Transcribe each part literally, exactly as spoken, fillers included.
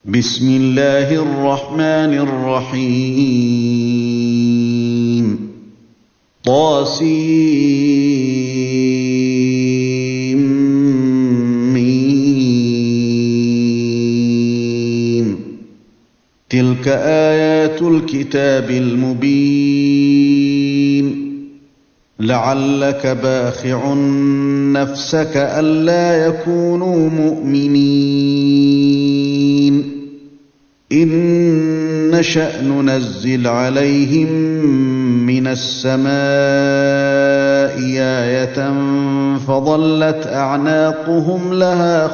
بسم الله الرحمن الرحيم طاسيم تلك آيات الكتاب المبين لعلك باخع نفسك ألا يكونوا مؤمنين إن نشأ ننزل عليهم من السماء آية فظلت أعناقهم لها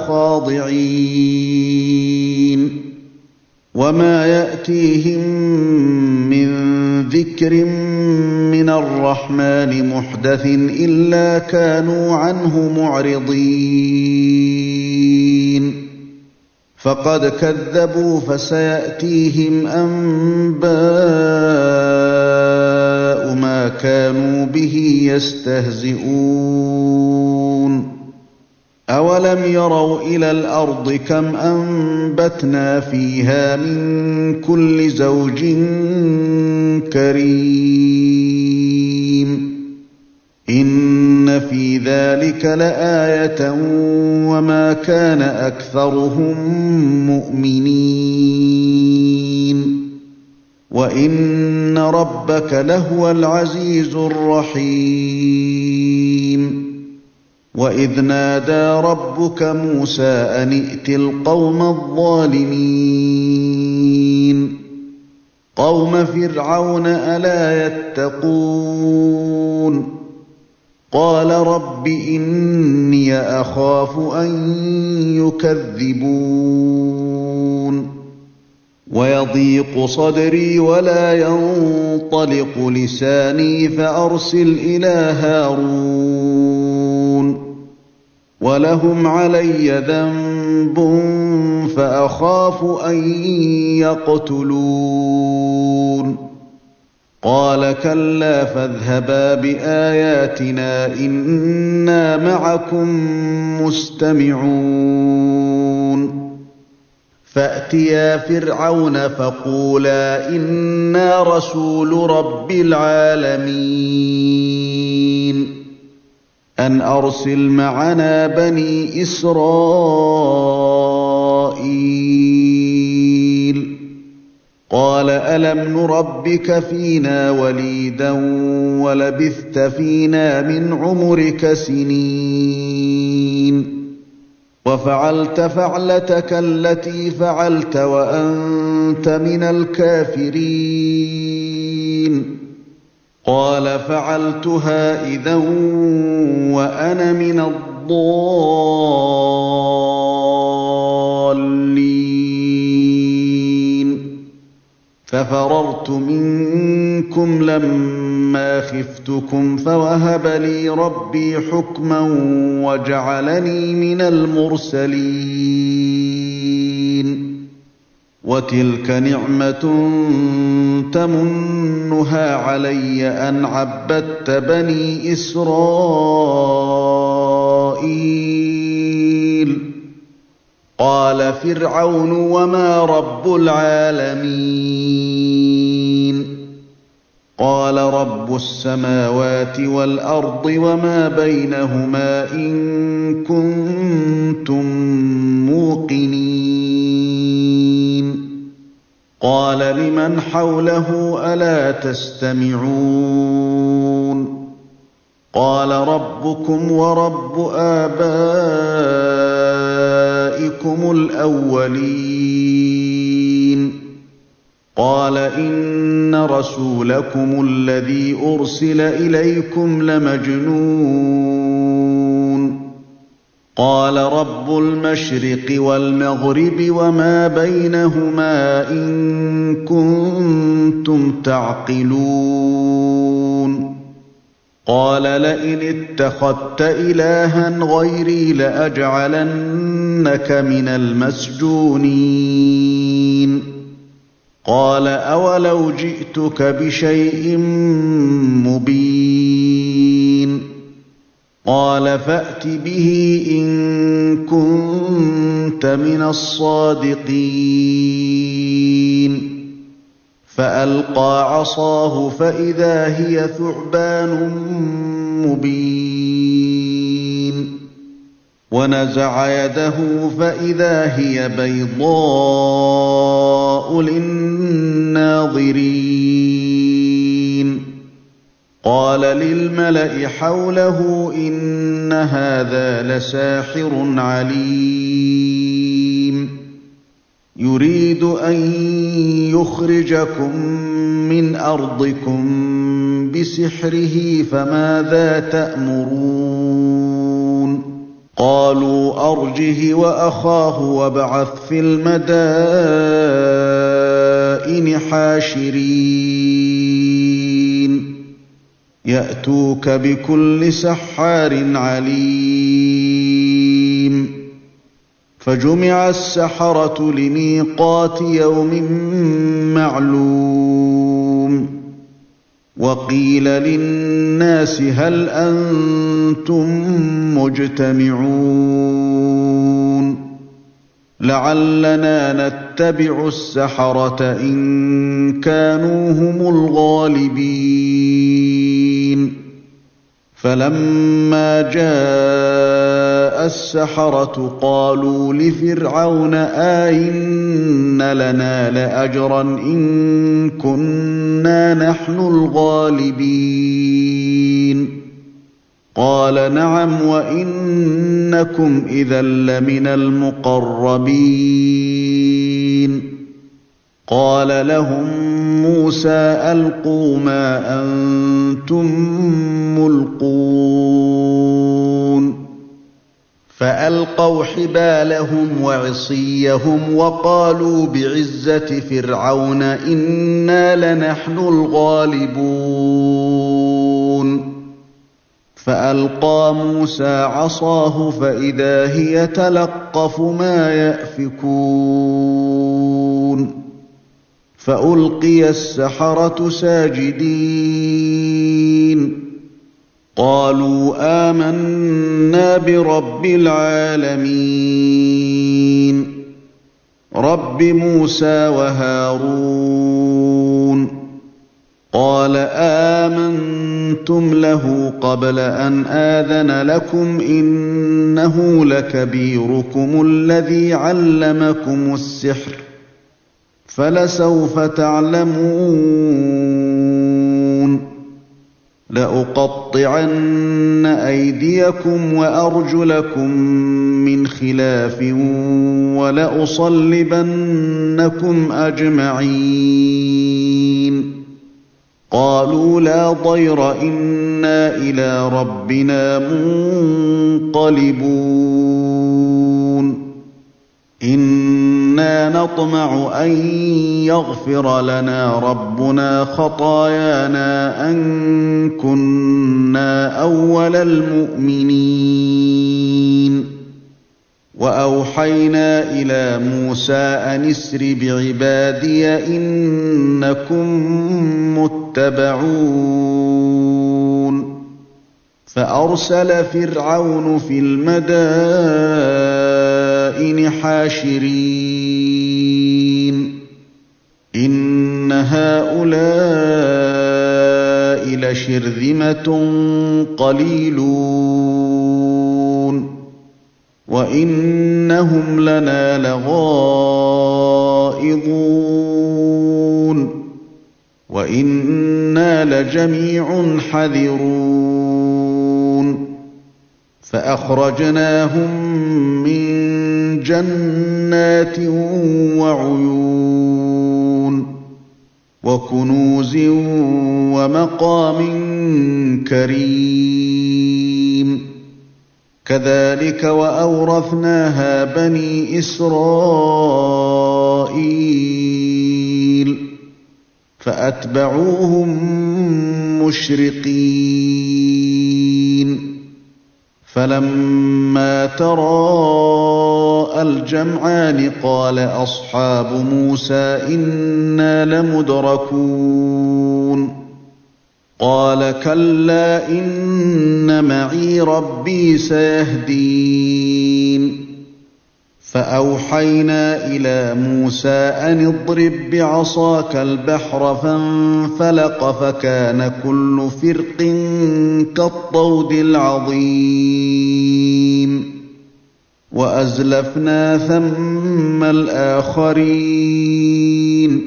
خاضعين وما يأتيهم من ذكر من الرحمن محدث إلا كانوا عنه معرضين فقد كذبوا فسيأتيهم أنباء ما كانوا به يستهزئون أولم يروا إلى الأرض كم أنبتنا فيها من كل زوج كريم إن في ذلك لآية وما كان أكثرهم مؤمنين وإن ربك لهو العزيز الرحيم وإذ نادى ربك موسى أن ائت القوم الظالمين قوم فرعون ألا يتقون قال رب إني أخاف أن يكذبون ويضيق صدري ولا ينطلق لساني فأرسل إلى هارون ولهم علي ذنب فأخاف أن يقتلون قال كلا فاذهبا بآياتنا إنا معكم مستمعون فأتيا فرعون فقولا إنا رسول رب العالمين أن أرسل معنا بني إسرائيل قال ألم نربك فينا وليدا ولبثت فينا من عمرك سنين وفعلت فعلتك التي فعلت وأنت من الكافرين قال فعلتها إذا وأنا من الضالين ففررت منكم لما خفتكم فوهب لي ربي حكما وجعلني من المرسلين وتلك نعمة تمنها علي أن عبدت بني إسرائيل قال فرعون وما رب العالمين قال رب السماوات والأرض وما بينهما إن كنتم موقنين قال لمن حوله ألا تستمعون قال ربكم ورب آبائكم الأولين قال إن رسولكم الذي أرسل إليكم لمجنون قال رب المشرق والمغرب وما بينهما إن كنتم تعقلون قال لئن اتخذت إلها غيري لأجعلنك من المسجونين قال أولو جئتك بشيء مبين قال فأت به إن كنت من الصادقين فألقى عصاه فإذا هي ثعبان مبين ونزع يده فإذا هي بيضاء للناظرين قال للملأ حوله إن هذا لساحر عليم يريد أن يخرجكم من أرضكم بسحره فماذا تأمرون قالوا أرجه وأخاه وابعث في المدائن حاشرين يأتوك بكل سحار عليم فجمع السحرة لميقات يوم معلوم وقيل للناس هل أنتم مجتمعون لعلنا نتبع السحرة إن كانوا هم الغالبين فلما جاء السحرة قالوا لفرعون آئن لنا لأجرا إن كنا نحن الغالبين قال نعم وإنكم إذا لمن المقربين قال لهم موسى ألقوا ما أنتم ملقون فألقوا حبالهم وعصيهم وقالوا بعزة فرعون إنا لنحن الغالبون فألقى موسى عصاه فإذا هي تلقف ما يأفكون فألقي السحرة ساجدين قالوا آمنا برب العالمين رب موسى وهارون قال آمنتم له قبل أن آذن لكم إنه لكبيركم الذي علمكم السحر فلسوف تعلمون لأقطعن أيديكم وأرجلكم من خلاف ولأصلبنكم أجمعين قالوا لا ضير إنا إلى ربنا منقلبون إنا نطمع أن يغفر لنا ربنا خطايانا أن كنا أول المؤمنين وأوحينا إلى موسى أن اسر بعبادي إنكم متبعون فأرسل فرعون في المدائن حاشرين إن هؤلاء لشرذمة قليلون وإنهم لنا لغائظون وإنا لجميع حذرون فأخرجناهم من جنات وعيون وكنوز ومقام كريم كذلك وأورثناها بني إسرائيل فأتبعوهم مشرقين فلما تراءى الجمعان قال أصحاب موسى إنا لمدركون قال كلا إن معي ربي سيهدين فأوحينا إلى موسى أن اضرب بعصاك البحر فانفلق فكان كل فرق كالطود العظيم وأزلفنا ثم الآخرين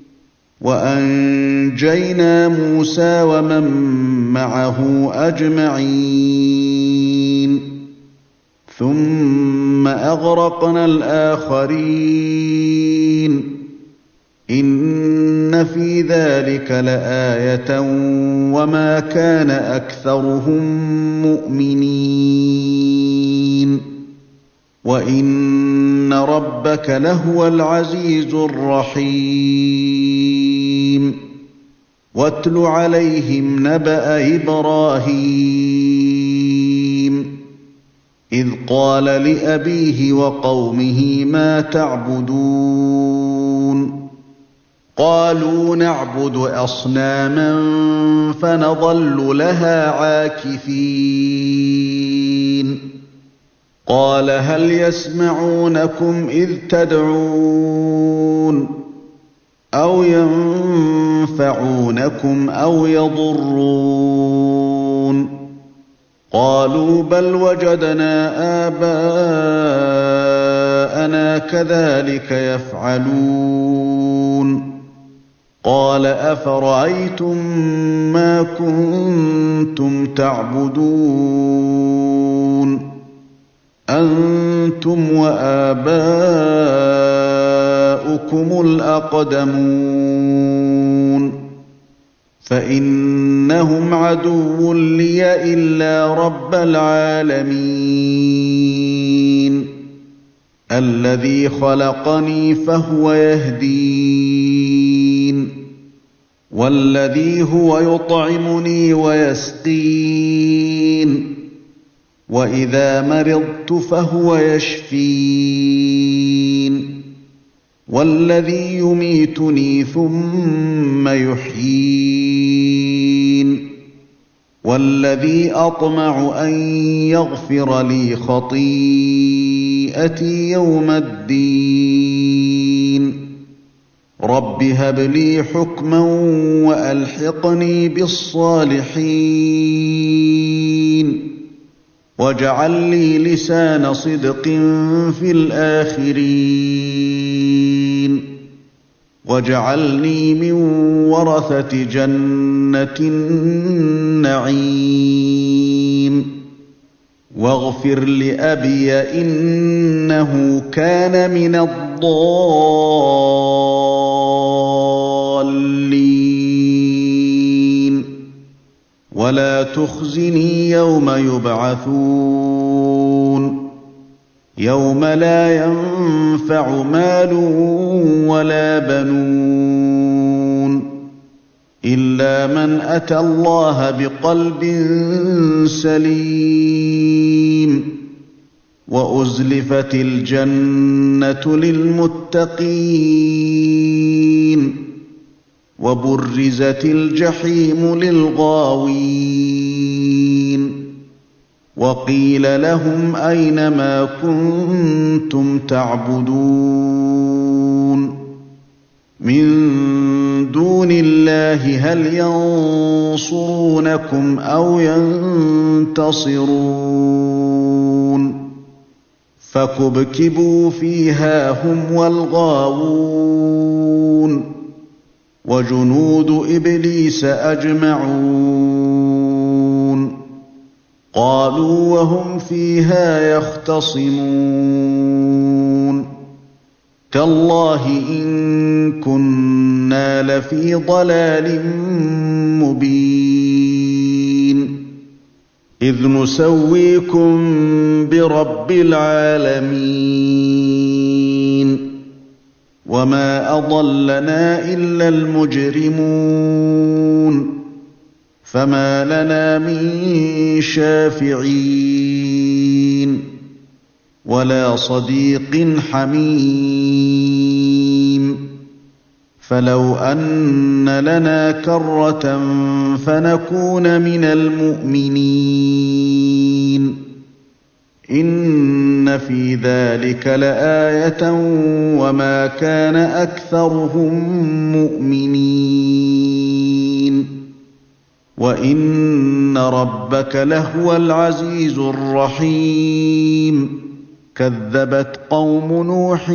وأنجينا موسى ومن معه أجمعين ثم أغرقنا الآخرين إن في ذلك لآية وما كان أكثرهم مؤمنين وإن ربك لهو العزيز الرحيم واتل عليهم نبأ إبراهيم إذ قال لأبيه وقومه ما تعبدون قالوا نعبد أصناما فنظل لها عاكفين قال هل يسمعونكم إذ تدعون أو ينفعونكم أو يضرون قالوا بل وجدنا آباءنا كذلك يفعلون قال أفرأيتم ما كنتم تعبدون أنتم وآباؤكم الأقدمون فإنهم عدو لي إلا رب العالمين الذي خلقني فهو يهدين والذي هو يطعمني ويسقين وإذا مرضت فهو يشفين والذي يميتني ثم يحيين والذي أطمع أن يغفر لي خطيئتي يوم الدين رب هب لي حكما وألحقني بالصالحين واجعل لي لسان صدق في الآخرين واجعلني من ورثة جنة النعيم واغفر لأبي إنه كان من الضالين ولا تخزني يوم يبعثون يوم لا ينفع مال ولا بنون إلا من أتى الله بقلب سليم وأزلفت الجنة للمتقين وبرزت الجحيم للغاوين وقيل لهم أين ما كنتم تعبدون من دون الله هل ينصرونكم أو ينتصرون فكبكبوا فيها هم والغاوون وجنود إبليس أجمعون قالوا وهم فيها يختصمون تالله إن كنا لفي ضلال مبين إذ نسويكم برب العالمين وما أضلنا إلا المجرمون فما لنا من شافعين ولا صديق حميم فلو أن لنا كرة فنكون من المؤمنين إن في ذلك لآية وما كان أكثرهم مؤمنين وإن ربك لهو العزيز الرحيم كذبت قوم نوح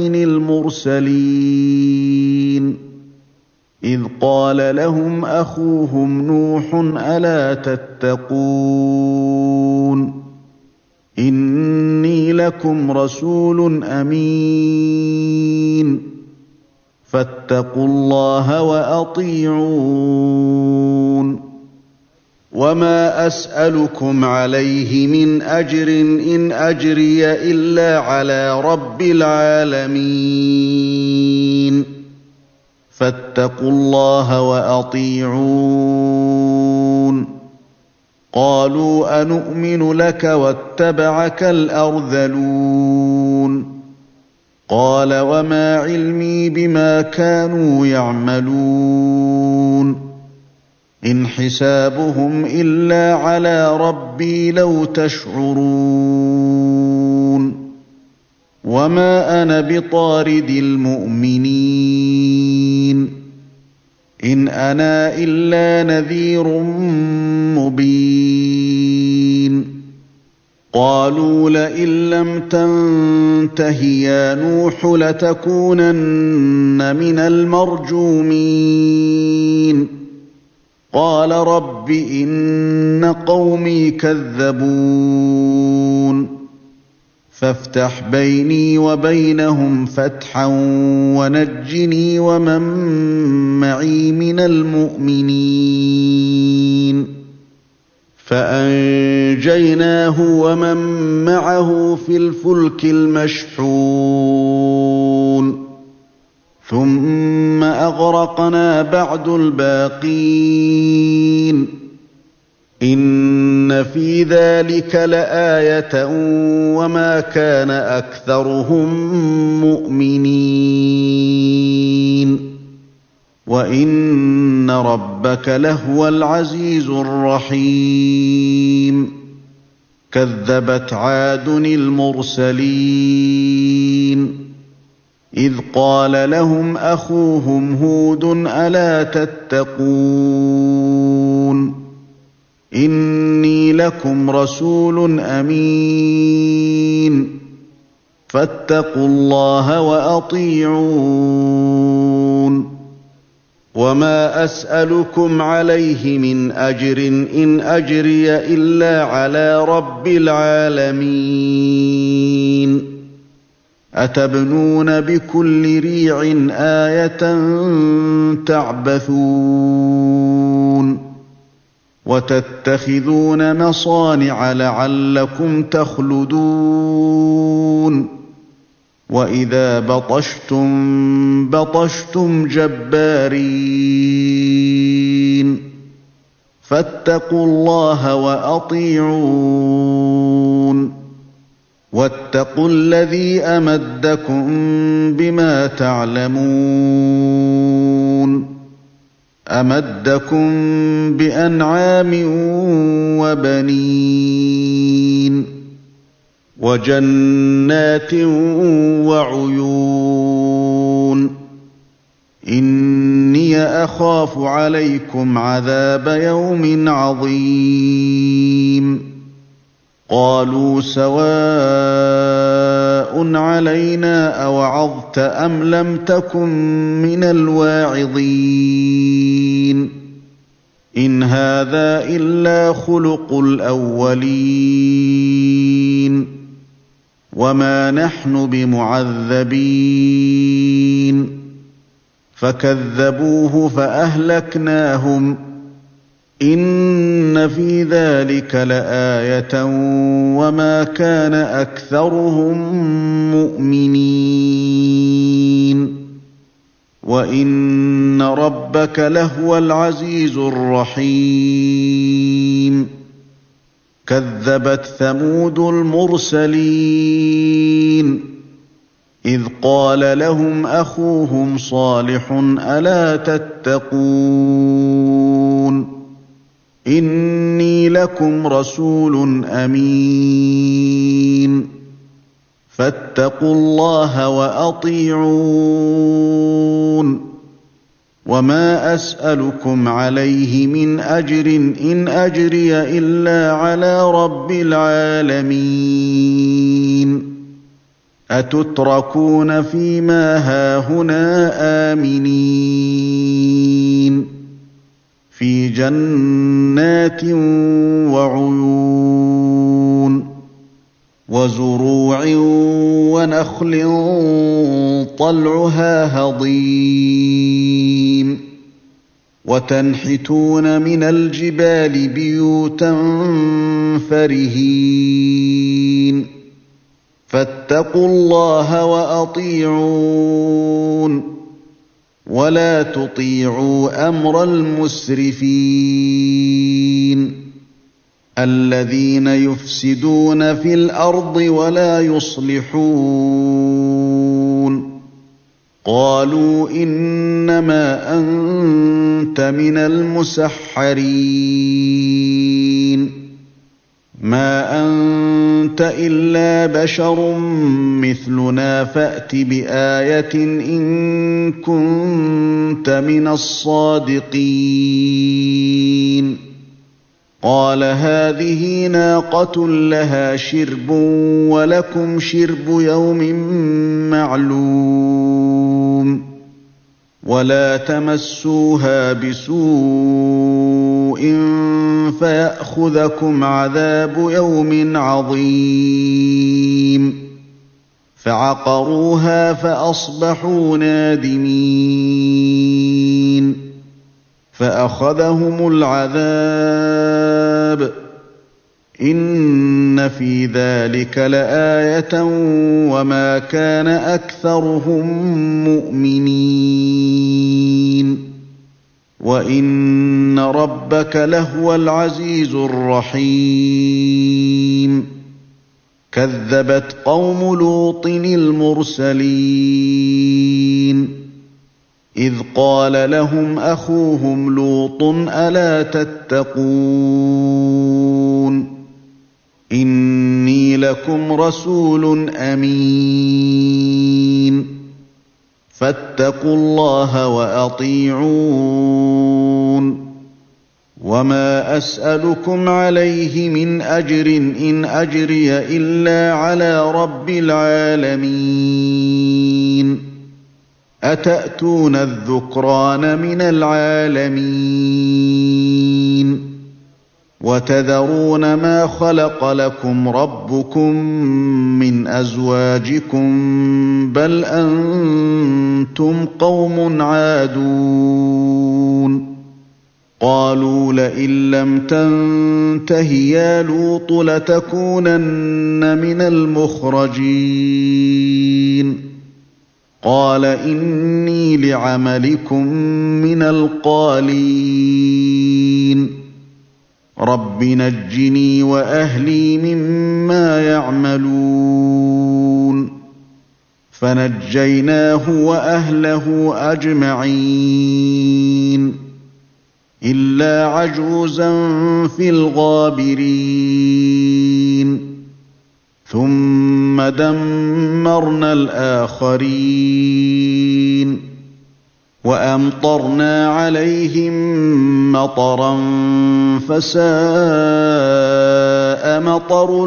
المرسلين إذ قال لهم أخوهم نوح ألا تتقون إني لكم رسول أمين فاتقوا الله وأطيعون وما أسألكم عليه من أجر إن أجري إلا على رب العالمين فاتقوا الله وأطيعون قالوا أنؤمن لك واتبعك الأرذلون قال وما علمي بما كانوا يعملون إن حسابهم إلا على ربي لو تشعرون وما أنا بطارد المؤمنين إن أنا إلا نذير مبين قالوا لئن لم تنته يا نوح لتكونن من المرجومين قال رب إن قومي كذبون فافتح بيني وبينهم فتحا ونجني ومن معي من المؤمنين فأنجيناه ومن معه في الفلك المشحون ثم أغرقنا بعد الباقين إن في ذلك لآية وما كان أكثرهم مؤمنين وإن ربك لهو العزيز الرحيم كذبت عاد المرسلين إذ قال لهم أخوهم هود ألا تتقون إني لكم رسول أمين فاتقوا الله وأطيعون وما أسألكم عليه من أجر إن أجري إلا على رب العالمين أتبنون بكل ريع آية تعبثون وتتخذون مصانع لعلكم تخلدون وإذا بطشتم بطشتم جبارين فاتقوا الله وأطيعون واتقوا الذي أمدكم بما تعلمون أمدكم بأنعام وبنين وجنات وعيون إني أخاف عليكم عذاب يوم عظيم قالوا سواء علينا أوعظت أم لم تكن من الواعظين إن هذا إلا خلق الأولين وما نحن بمعذبين فكذبوه فأهلكناهم إن في ذلك لآية وما كان أكثرهم مؤمنين وإن ربك لهو العزيز الرحيم كذبت ثمود المرسلين إذ قال لهم أخوهم صالح ألا تتقون إني لكم رسول أمين فاتقوا الله وأطيعون وما أسألكم عليه من أجر إن أجري إلا على رب العالمين أتتركون فيما هاهنا آمنين في جنات وعيون وزروع ونخل طلعها هضيم وتنحتون من الجبال بيوتا فرهين فاتقوا الله وأطيعون ولا تطيعوا أمر المسرفين الذين يفسدون في الأرض ولا يصلحون قالوا إنما أنت من المسحرين ما أنت إلا بشر مثلنا فأت بآية إن كنت من الصادقين قال هذه ناقة لها شرب ولكم شرب يوم معلوم ولا تمسوها بسوء فيأخذكم عذاب يوم عظيم فعقروها فأصبحوا نادمين فأخذهم العذاب إن في ذلك لآية وما كان أكثرهم مؤمنين وإن ربك لهو العزيز الرحيم كذبت قوم لوط المرسلين إذ قال لهم أخوهم لوط ألا تتقون إني لكم رسول أمين فاتقوا الله وأطيعون وما أسألكم عليه من أجر إن أجري إلا على رب العالمين أتأتون الذكران من العالمين وتذرون ما خلق لكم ربكم من أزواجكم بل أنتم قوم عادون قالوا لئن لم تنته يا لوط لتكونن من المخرجين قال إني لعملكم من القالين رب نجني وأهلي مما يعملون فنجيناه وأهله أجمعين إلا عجوزا في الغابرين ثم دمرنا الآخرين وأمطرنا عليهم مطرا فساء مطر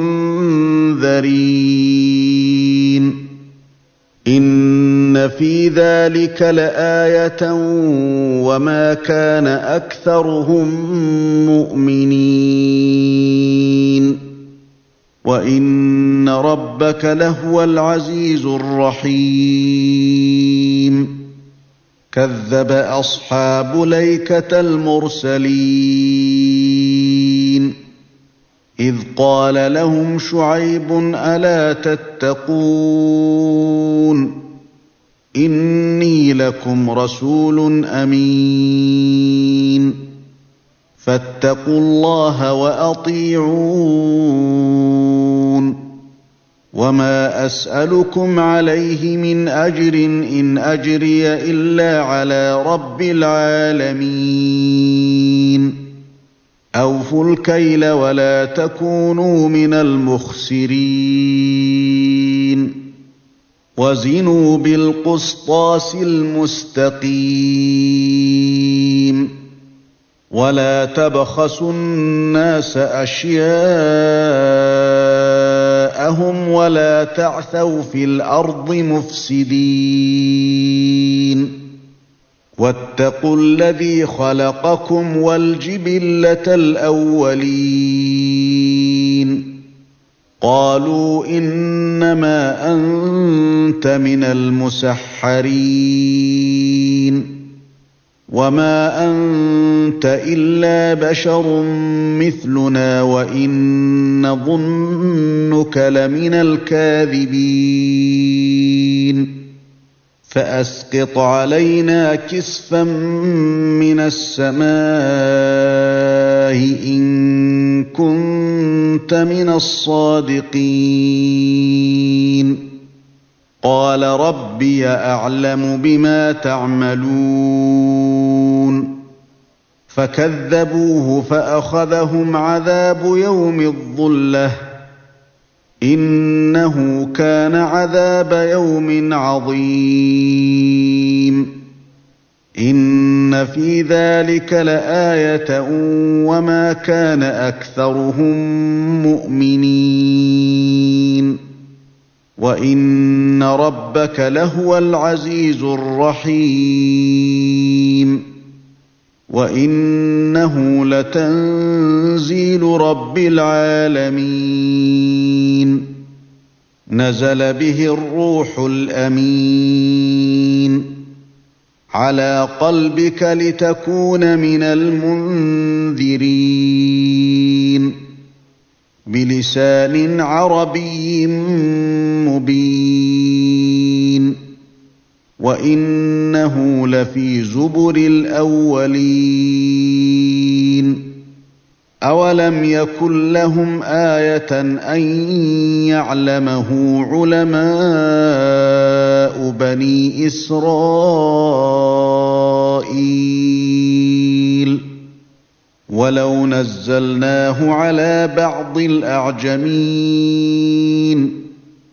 المنذرين إن في ذلك لآية وما كان أكثرهم مؤمنين وإن ربك لهو العزيز الرحيم كذب أصحاب الأيكة المرسلين إذ قال لهم شعيب ألا تتقون إني لكم رسول أمين فاتقوا الله وأطيعون وما أسألكم عليه من أجر إن أجري إلا على رب العالمين أوفوا الكيل ولا تكونوا من المخسرين وزنوا بالقسطاس المستقيم ولا تبخسوا الناس أشياءهم ولا تعثوا في الأرض مفسدين واتقوا الذي خلقكم والجبلة الأولين قالوا إنما أنت من المسحرين وما أنت إلا بشر مثلنا وإن نظنك لمن الكاذبين فأسقط علينا كسفا من السماء إن كنت من الصادقين قال ربي أعلم بما تعملون فكذبوه فأخذهم عذاب يوم الظلة إنه كان عذاب يوم عظيم إن في ذلك لآية وما كان أكثرهم مؤمنين وإن ربك لهو العزيز الرحيم وإنه لتنزيل رب العالمين نزل به الروح الأمين على قلبك لتكون من المنذرين بلسان عربي مبين وإنه لفي زبر الأولين أولم يكن لهم آية أن يعلمه علماء بني إسرائيل ولو نزلناه على بعض الأعجمين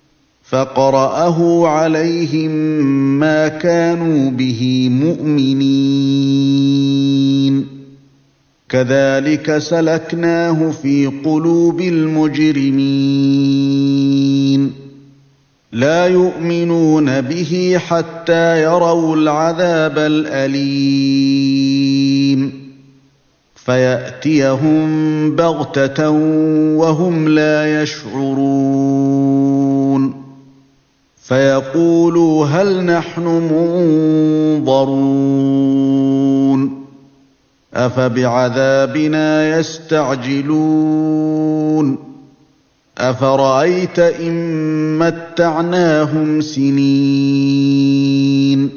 فقرأه عليهم ما كانوا به مؤمنين كذلك سلكناه في قلوب المجرمين لا يؤمنون به حتى يروا العذاب الأليم فيأتيهم بغتة وهم لا يشعرون فيقولوا هل نحن منظرون أفبعذابنا يستعجلون أفرأيت إن متعناهم سنين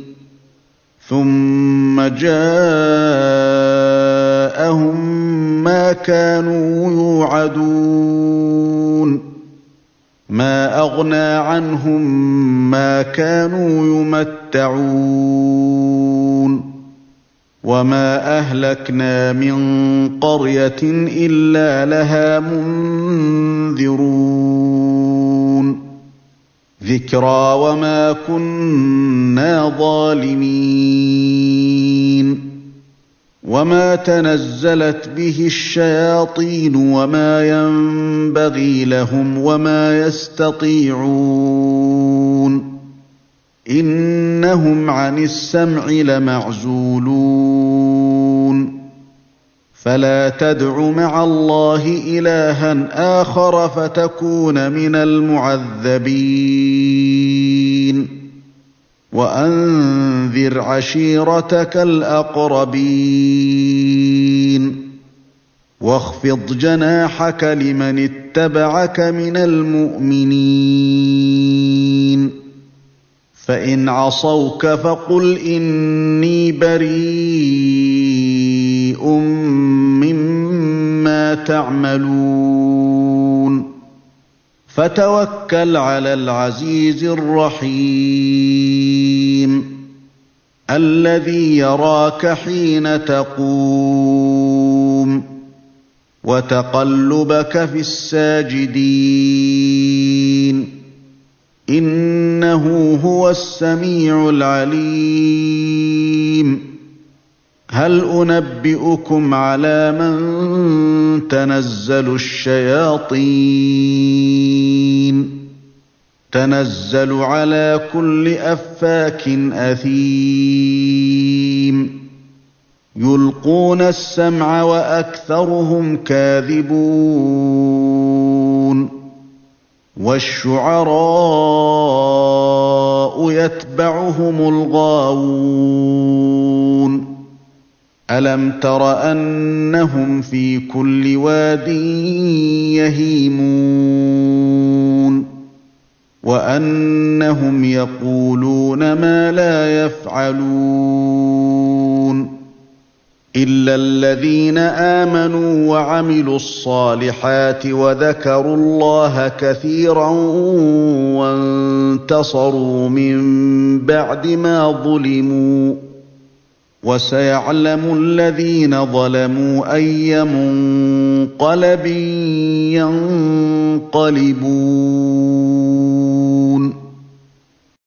ثم جاءهم ما كانوا يوعدون ما أغنى عنهم ما كانوا يمتعون وما أهلكنا من قرية إلا لها منذرون ذكرى وما كنا ظالمين وما تنزلت به الشياطين وما ينبغي لهم وما يستطيعون إنهم عن السمع لمعزولون فلا تدع مع الله إلها آخر فتكون من المعذبين وأنذر عشيرتك الأقربين واخفض جناحك لمن اتبعك من المؤمنين فإن عصوك فقل إني بريء مما تعملون فَتَوَكَّلْ عَلَى الْعَزِيزِ الرَّحِيمِ الَّذِي يَرَاكَ حِينَ تَقُومُ وَتَقَلُّبَكَ فِي السَّاجِدِينَ إِنَّهُ هُوَ السَّمِيعُ الْعَلِيمُ هَلْ أُنَبِّئُكُمْ عَلَىٰ مَن تَنَزَّلُ الشَّيَاطِينُ تَنَزَّلُ عَلَىٰ كُلِّ أَفَّاكٍ أَثِيمٍ يُلْقُونَ السَّمْعَ وَأَكْثَرُهُمْ كَاذِبُونَ وَالشُّعَرَاءُ يَتَّبِعُهُمُ الْغَاوُونَ أَلَمْ تَرَ أَنَّهُمْ فِي كُلِّ وَادٍ يَهِيمُونَ وَأَنَّهُمْ يَقُولُونَ مَا لَا يَفْعَلُونَ إِلَّا الَّذِينَ آمَنُوا وَعَمِلُوا الصَّالِحَاتِ وَذَكَرُوا اللَّهَ كَثِيرًا وَانتَصَرُوا مِن بَعْدِ مَا ظُلِمُوا وَسَيَعْلَمُ الَّذِينَ ظَلَمُوا أَيَّ مُنقَلَبٍ يَنقَلِبُونَ